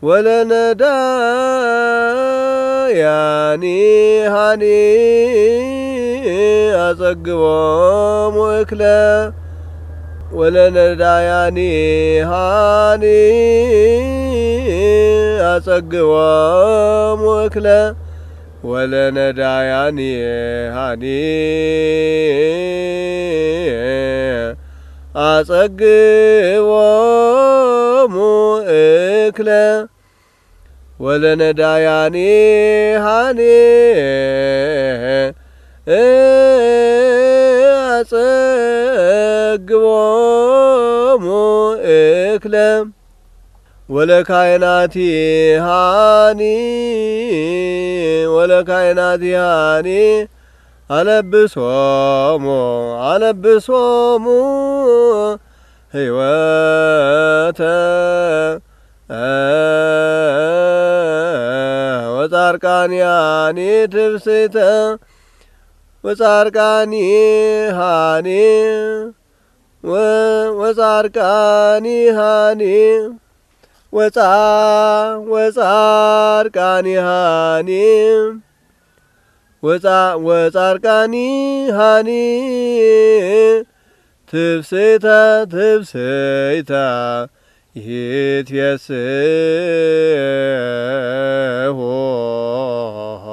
ወለነዳያኒ ሃኒ አጸግቦሙ እክለ ወለነዳያኒ ሃኒ አጸግቦሙ እክለ ወለነዳያኒ ሃኒ አጸግቦሙ እክለ ወለነዳያኒ ሃኒ አጸግቦሙ እክለ ወለካህናቲ ሃኒ አለብሶሙ ሕይወተ ወጻርቃንያኒ ትብስተ ወጻርቃኒ ሃኒ ወጻርቃኒ ሃኒ ወጻርቃኒ ሃኒ ወጻርቃኒ ሃኒ ትብስተ ይትየስሖ